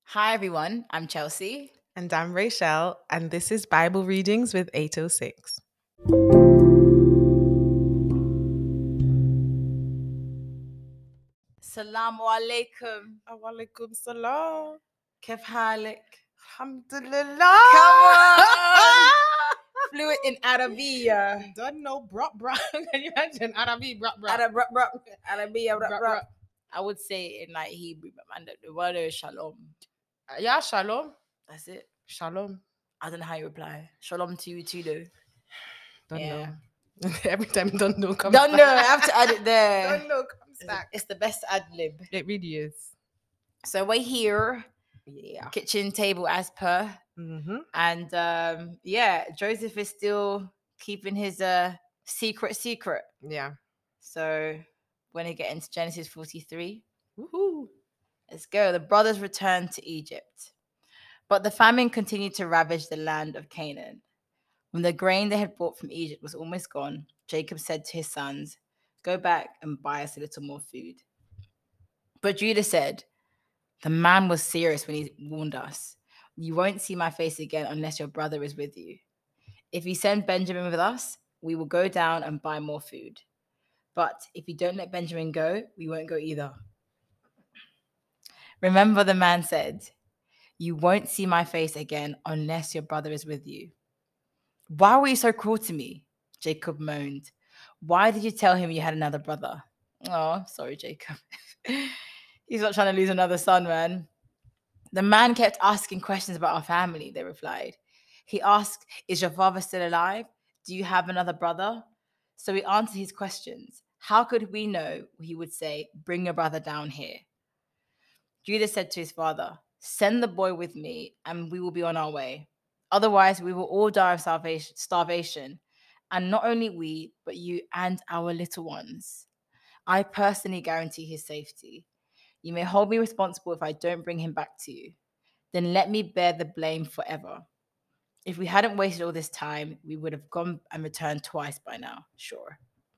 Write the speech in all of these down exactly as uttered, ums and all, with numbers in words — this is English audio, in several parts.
Hi everyone, I'm Chelsea. And I'm Rachel, and this is Bible Readings with eight oh six. Salamu alaikum. Walaikum salam. Kef halik? Alhamdulillah. Come on! Fluent in Arabiya. Don't know, bro, bro. Can you imagine? Arabi, bro, bro. Arab, bro, bro. Arabiya, bro, Bro, bro. bro. I would say in like Hebrew, man, the word is shalom. Yeah, shalom. That's it. Shalom. I don't know how you reply. Shalom to you too, though. Don't Yeah. know. Every time don't know comes Don't back. know. I have to add it there. Don't know comes It's, back. it's the best ad lib. It really is. So we're here, Yeah. kitchen table as per. Mm-hmm. And um, yeah, Joseph is still keeping his uh secret secret. Yeah. So when we get into Genesis forty-three, Woohoo. let's go. The brothers returned to Egypt, but the famine continued to ravage the land of Canaan. When the grain they had brought from Egypt was almost gone, Jacob said to his sons, "Go back and buy us a little more food." But Judah said, "The man was serious when he warned us. You won't see my face again unless your brother is with you. If you send Benjamin with us, we will go down and buy more food. But if you don't let Benjamin go, we won't go either." Remember, the man said, "You won't see my face again unless your brother is with you." "Why were you so cruel to me?" Jacob moaned. "Why did you tell him you had another brother?" Oh, sorry, Jacob. He's not trying to lose another son, man. "The man kept asking questions about our family," they replied. "He asked, 'Is your father still alive? Do you have another brother?' So we answered his questions. How could we know?" He would say, "Bring your brother down here." Judah said to his father, "Send the boy with me, and we will be on our way. Otherwise, we will all die of starvation, starvation, and not only we, but you and our little ones. I personally guarantee his safety. You may hold me responsible if I don't bring him back to you. Then let me bear the blame forever. If we hadn't wasted all this time, we would have gone and returned twice by now, sure."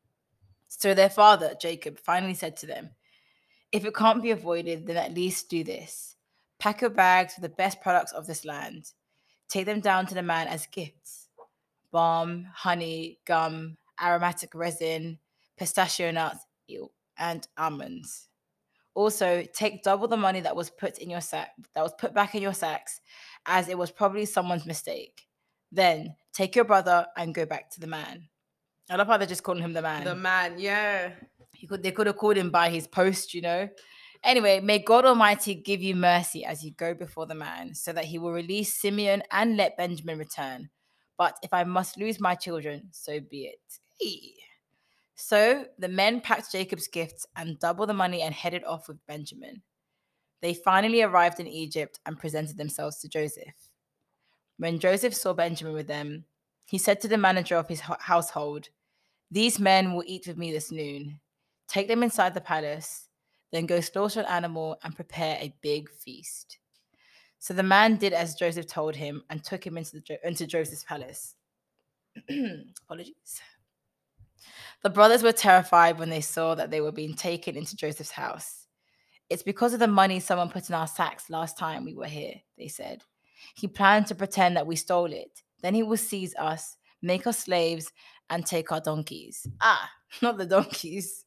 So their father, Jacob, finally said to them, "If it can't be avoided, then at least do this. Pack your bags with the best products of this land. Take them down to the man as gifts: balm, honey, gum, aromatic resin, pistachio nuts, ew, and almonds. Also, take double the money that was put in your sack, that was put back in your sacks, as it was probably someone's mistake. Then take your brother and go back to the man." I love how they're just calling him the man. The man, yeah. He could, they could have called him by his post, you know. Anyway, may God Almighty give you mercy as you go before the man, so that he will release Simeon and let Benjamin return. But if I must lose my children, so be it. Hey. So the men packed Jacob's gifts and double the money and headed off with Benjamin. They finally arrived in Egypt and presented themselves to Joseph. When Joseph saw Benjamin with them, he said to the manager of his ho- household, "These men will eat with me this noon. Take them inside the palace, then go slaughter an animal and prepare a big feast." So the man did as Joseph told him and took him into, the, Jo- into Joseph's palace. Apologies. The brothers were terrified when they saw that they were being taken into Joseph's house. "It's because of the money someone put in our sacks last time we were here," they said. "He planned to pretend that we stole it. Then he will seize us, make us slaves, and take our donkeys." Ah, not the donkeys.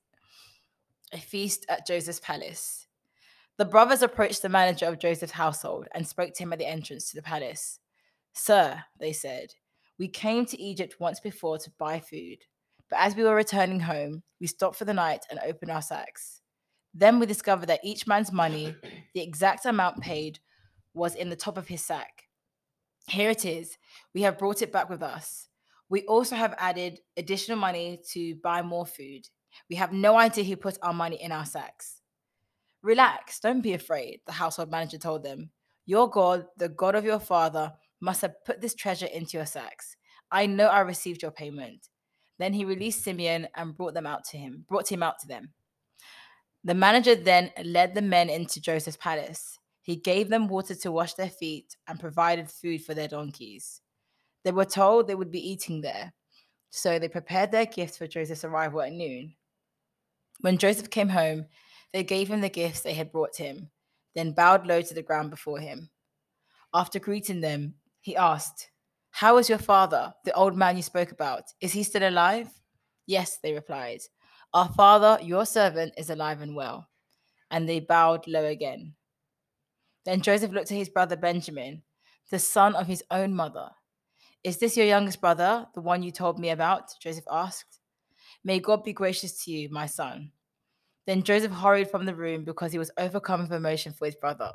A feast at Joseph's palace. The brothers approached the manager of Joseph's household and spoke to him at the entrance to the palace. "Sir," they said, "we came to Egypt once before to buy food, but as we were returning home, we stopped for the night and opened our sacks. Then we discovered that each man's money, the exact amount paid, was in the top of his sack. Here it is. We have brought it back with us. We also have added additional money to buy more food. We have no idea who put our money in our sacks." "Relax, don't be afraid," the household manager told them. "Your God, the God of your father, must have put this treasure into your sacks. I know I received your payment." Then he released Simeon and brought them out to him, brought him out to them. The manager then led the men into Joseph's palace. He gave them water to wash their feet and provided food for their donkeys. They were told they would be eating there, so they prepared their gifts for Joseph's arrival at noon. When Joseph came home, they gave him the gifts they had brought him. then bowed low to the ground before him. After greeting them, he asked, "How is your father, the old man you spoke about? Is he still alive?" "Yes," they replied. "Our father, your servant, is alive and well." And they bowed low again. Then Joseph looked at his brother Benjamin, the son of his own mother. "Is this your youngest brother, the one you told me about?" Joseph asked. "May God be gracious to you, my son." Then Joseph hurried from the room because he was overcome with emotion for his brother.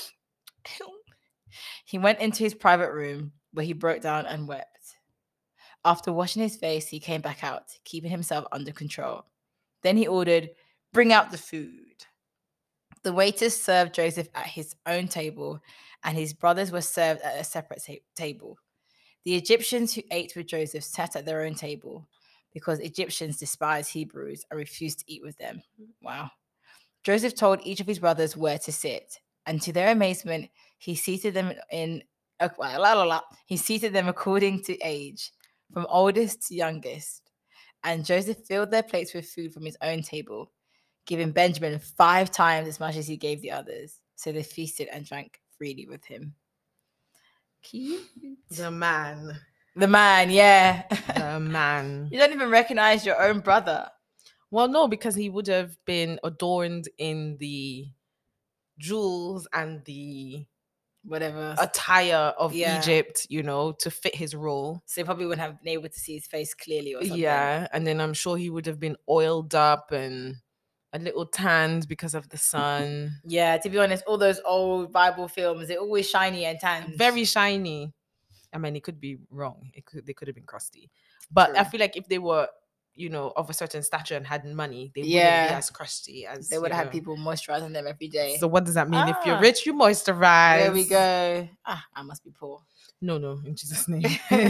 He went into his private room where he broke down and wept. After washing his face, he came back out, keeping himself under control. Then he ordered, "Bring out the food." The waiters served Joseph at his own table, and his brothers were served at a separate ta- table. The Egyptians who ate with Joseph sat at their own table, because Egyptians despise Hebrews and refused to eat with them. Wow. Joseph told each of his brothers where to sit, and to their amazement, he seated them in uh, la, la, la. He seated them according to age, from oldest to youngest. And Joseph filled their plates with food from his own table, giving Benjamin five times as much as he gave the others. So they feasted and drank freely with him. Cute. The man. The man, yeah. The man. You don't even recognize your own brother. Well, no, because he would have been adorned in the jewels and the Whatever. attire of Yeah. Egypt, you know, to fit his role. So they probably wouldn't have been able to see his face clearly or something. Yeah, and then I'm sure he would have been oiled up and a little tanned because of the sun. Yeah, to be honest, all those old Bible films, they're always shiny and tanned. Very shiny. I mean, it could be wrong. It could they could have been crusty. But True. I feel like if they were, you know, of a certain stature and had money, they Yeah. wouldn't be as crusty as They would you have know. had people moisturizing them every day. So what does that mean? If you're Ah. rich, you moisturize. There we go. Ah, I must be poor. No, no, in Jesus' name.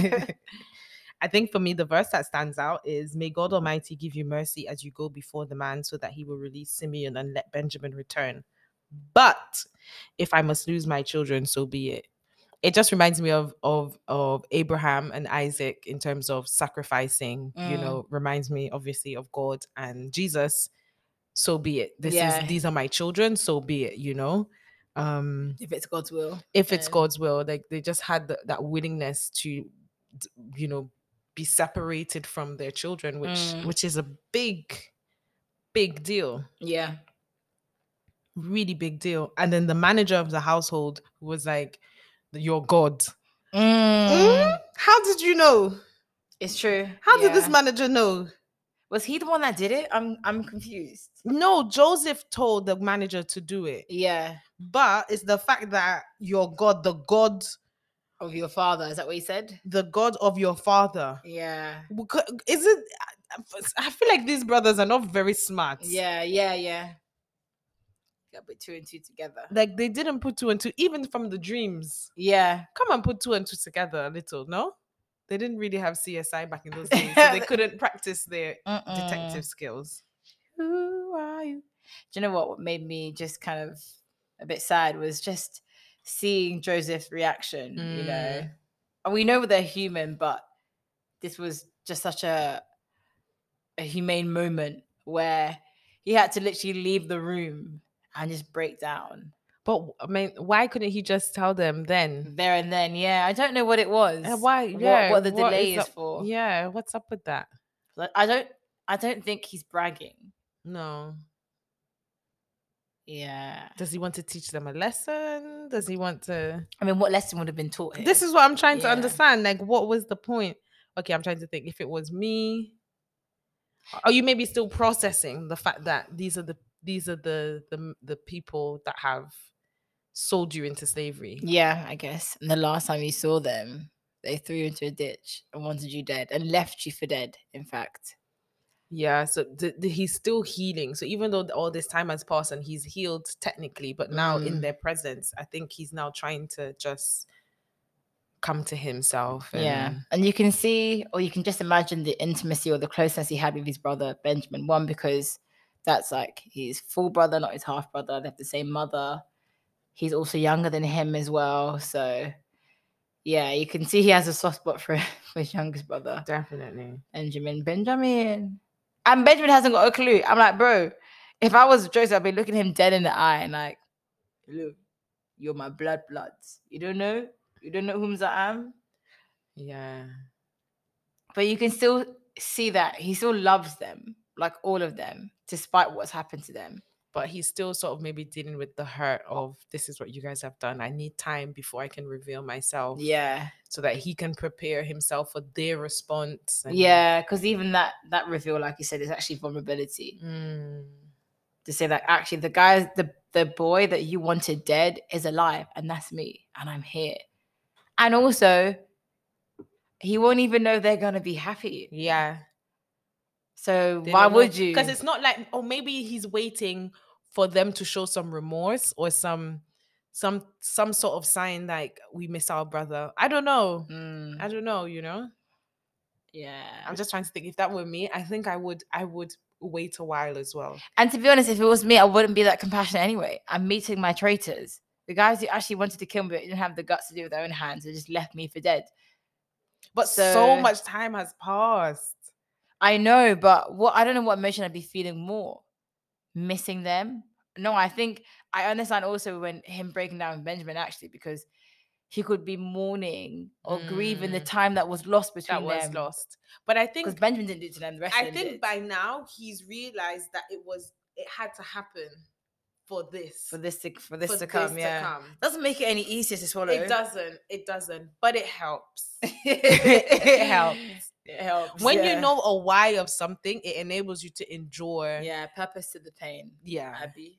I think for me, the verse that stands out is, "May God Almighty give you mercy as you go before the man, so that he will release Simeon and let Benjamin return. But if I must lose my children, so be it." It just reminds me of of of Abraham and Isaac in terms of sacrificing. You Mm. know, reminds me obviously of God and Jesus. So be it. This Yeah. is these are my children. So be it. You know, um, If it's God's will. if it's And- God's will, like they just had the, that willingness to, d- you know, be separated from their children, which Mm. which is a big, big deal. Yeah. Really big deal. And then the manager of the household was like, "Your God." Mm. Mm? How did you know? It's true. How did this Yeah. manager know? Was he the one that did it? I'm I'm confused. No, Joseph told the manager to do it. Yeah. But it's the fact that your God, the God, Of your father. Is that what he said? the God of your father. Yeah. Because- Is it? I feel like these brothers are not very smart. Yeah, yeah, yeah. Got to put two and two together. Like they didn't put two and two, even from the dreams. Yeah. Come and put two and two together a little, no? They didn't really have C S I back in those days, so they couldn't practice their Mm-mm. detective skills. Who are you? Do you know what? What made me just kind of a bit sad was just seeing Joseph's reaction. You know, Mm. and we know they're human, but this was just such a a humane moment where he had to literally leave the room and just break down But I mean, why couldn't he just tell them then? there and then. Yeah, I don't know what it was. Uh, why? What, Yeah, what the what delay is, up- for. Yeah, what's up with that? Like, I don't. I don't think he's bragging. No. Yeah. Does he want to teach them a lesson? Does he want to? I mean, what lesson would have been taught here? This is what I'm trying to Yeah. understand. Like, what was the point? Okay, I'm trying to think. If it was me, are you maybe still processing the fact that these are the these are the the the people that have sold you into slavery? Yeah, I guess. And the last time you saw them, they threw you into a ditch and wanted you dead and left you for dead, in fact. Yeah, so th- th- he's still healing. So even though all this time has passed and he's healed technically, but now in Mm. their presence, I think he's now trying to just come to himself. And Yeah. And you can see, or you can just imagine the intimacy or the closeness he had with his brother, Benjamin. One, because that's like his full brother, not his half brother. They have the same mother. He's also younger than him as well. So, yeah, you can see he has a soft spot for, for his youngest brother, definitely. Benjamin. Benjamin. And Benjamin hasn't got a clue. I'm like, bro, if I was Joseph, I'd be looking him dead in the eye and like, look, you're my blood bloods. You don't know? You don't know whom I am? Yeah. But you can still see that he still loves them, like all of them, despite what's happened to them. But he's still sort of maybe dealing with the hurt of, this is what you guys have done. I need time before I can reveal myself. Yeah. So that he can prepare himself for their response. And... yeah, because even that that reveal, like you said, is actually vulnerability. Mm. To say that actually the guy, the, the boy that you wanted dead is alive, and that's me, and I'm here. And also, he won't even know they're going to be happy. Yeah. So They why don't know. would you? Because it's not like, oh, maybe he's waiting for them to show some remorse or some some some sort of sign like we miss our brother. I don't know. Mm, I don't know, you know? yeah. I'm just trying to think, if that were me, I think I would I would wait a while as well. And to be honest, if it was me, I wouldn't be that compassionate anyway. I'm meeting my traitors. The guys who actually wanted to kill me but didn't have the guts to do it with their own hands. They just left me for dead. But So- so much time has passed. I know, but what I don't know what emotion I'd be feeling more. Missing them? No, I think I understand also when him breaking down with Benjamin, actually, because he could be mourning or grieving the Mm. time that was lost between That was them. lost. But I Because think Benjamin didn't do it to them. The rest I of them think did. by now he's realized that it was it had to happen for this. for this to for this for to come, this yeah. to come. Doesn't make it any easier to swallow. It doesn't. It doesn't. But it helps. it helps. It helps. When yeah. you know a why of something, it enables you to endure. Yeah, purpose to the pain. Yeah. Abby.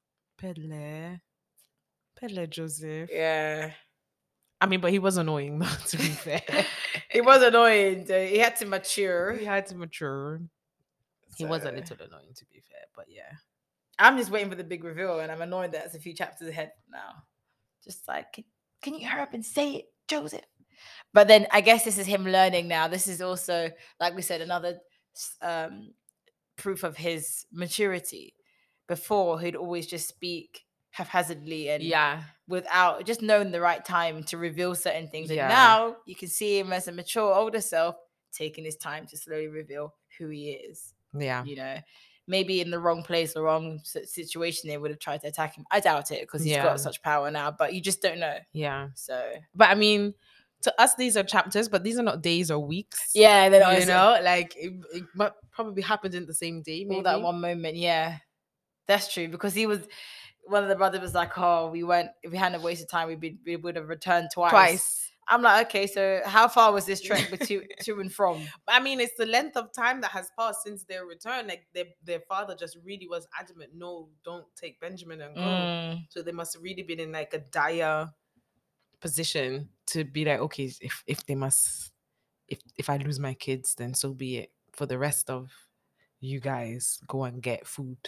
Pele. Pele Joseph. Yeah. I mean, but he was annoying, though, to be fair. He was annoying. though. He had to mature. He had to mature. He was a So- little annoying, to be fair, but yeah. I'm just waiting for the big reveal, and I'm annoyed that it's a few chapters ahead now. Just like, can, can you hurry up and say it, Joseph? But then I guess this is him learning now. This is also, like we said, another um, proof of his maturity. Before, he'd always just speak haphazardly and Yeah. without just knowing the right time to reveal certain things. Yeah. And now you can see him as a mature older self taking his time to slowly reveal who he is. Yeah. You know, maybe in the wrong place or wrong s- situation, they would have tried to attack him. I doubt it because he's Yeah. got such power now, but you just don't know. Yeah. So, But I mean, to us, these are chapters, but these are not days or weeks. yeah, then You honestly, know, like it, it might probably happened in the same day. Maybe all that one moment, yeah, that's true. Because he was, one of the brothers was like, "Oh, we went. If we hadn't wasted time, we'd be, we would have returned twice." twice. I'm like, okay, so how far was this trek between to and from? I mean, it's the length of time that has passed since their return. Like their their father just really was adamant, no, don't take Benjamin and go. Mm. So they must have really been in like a dire position to be like, okay, if if they must, if if I lose my kids, then so be it. For the rest of you guys, go and get food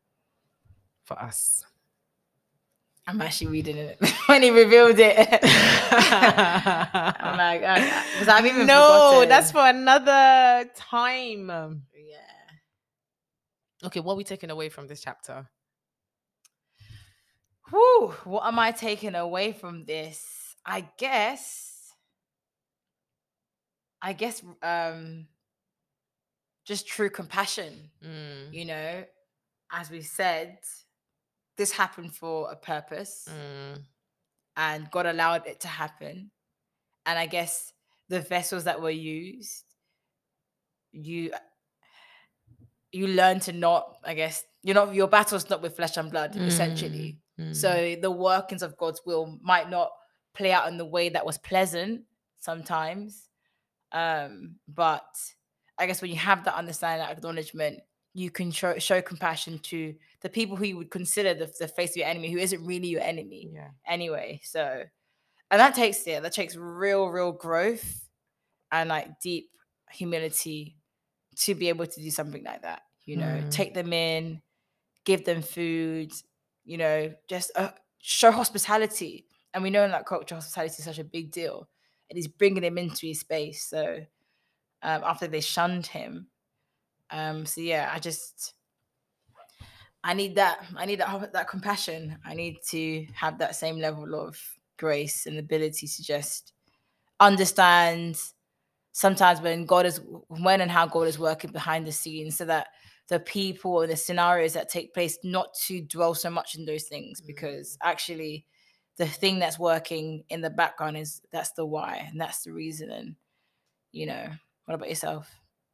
for us. I'm actually reading it when he revealed it. I'm like, because I've even no, forgotten. that's for another time. yeah. Okay, what are we taking away from this chapter? Whew, what am I taking away from this? I guess, I guess, um, just true compassion. Mm, You know, as we said, this happened for a purpose, mm, and God allowed it to happen. And I guess the vessels that were used, you you learn to not, I guess, you're not your battle's not with flesh and blood, essentially. mm, So the workings of God's will might not play out in the way that was pleasant sometimes. Um, but I guess when you have that understanding, that acknowledgement, you can show, show compassion to the people who you would consider the, the face of your enemy, who isn't really your enemy yeah. anyway. So, and that takes, yeah, that takes real, real growth and like deep humility to be able to do something like that. You know, Mm. take them in, give them food, you know, just uh, show hospitality. And we know in that culture, hospitality is such a big deal. And he's bringing him into his space. So um, after they shunned him. Um, so yeah, I just, I need that. I need that, that compassion. I need to have that same level of grace and ability to just understand sometimes when God is, when and how God is working behind the scenes so that the people or the scenarios that take place, not to dwell so much in those things, because actually the thing that's working in the background is that's the why and that's the reason. And you know, what about yourself?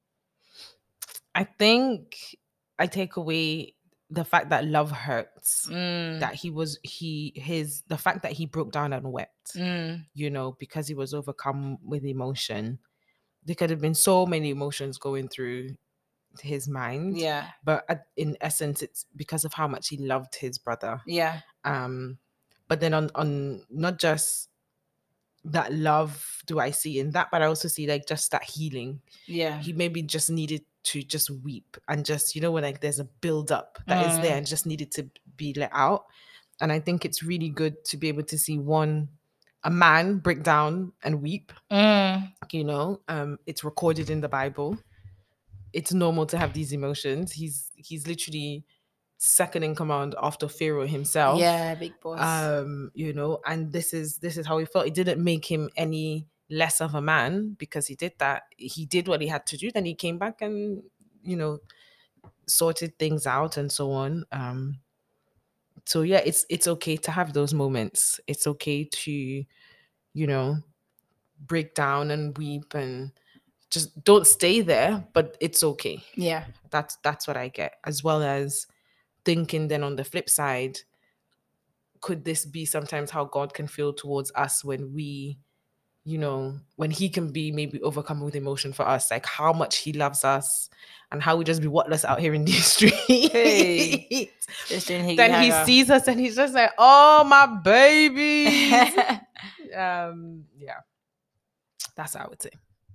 I think I take away the fact that love hurts. Mm, That he was he his the fact that he broke down and wept. mm, You know, because he was overcome with emotion. There could have been so many emotions going through his mind, yeah, but at- in essence, it's because of how much he loved his brother. yeah, Um, but then on on not just that love do I see in that, but I also see like just that healing. yeah. He maybe just needed to just weep and just, you know, when like there's a build up that is there Mm. and just needed to be let out. And I think it's really good to be able to see one a man break down and weep. Mm, You know, um, it's recorded in the Bible. It's normal to have these emotions. He's he's literally second in command after Pharaoh himself. yeah, big boss. Um, you know, and this is this is how he felt. It didn't make him any less of a man because he did that. He did what he had to do. Then he came back and, you know, sorted things out and so on. Um, so yeah, it's it's okay to have those moments. It's okay to, you know, break down and weep and just don't stay there, but it's okay. Yeah, That's that's what I get. As well as thinking then on the flip side, could this be sometimes how God can feel towards us when we, you know, when he can be maybe overcome with emotion for us, like how much he loves us and how we just be whatless out here in the street. Hey, just doing higgy Then he haga. sees us and he's just like, oh my babies. um, yeah. That's how I would say.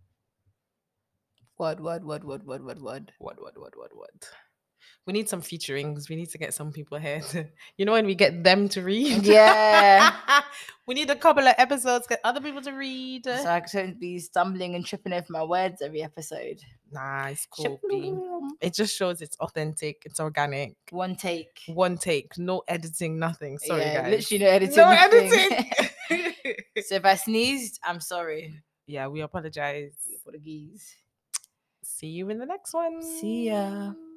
What, what, what, what, what, what, what? What, what, what, what, what? We need some featurings. We need to get some people here to, you know, when we get them to read. Yeah. We need a couple of episodes, get other people to read. So I couldn't be stumbling and tripping over my words every episode. Nah, it's cool. B. It just shows it's authentic, it's organic. One take. One take, no editing, nothing. Sorry, yeah, guys. literally no editing. No nothing. editing. So if I sneezed, I'm sorry. Yeah, we apologize. Portuguese. See you in the next one. See ya.